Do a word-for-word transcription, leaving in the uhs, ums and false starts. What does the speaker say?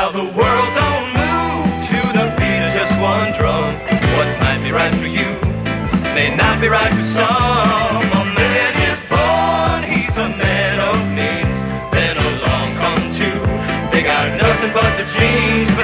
How the world don't move to the beat of just one drum. What might be right for you may not be right for some. A man is born, he's a man of means. Then along come two, they got nothing but the genes.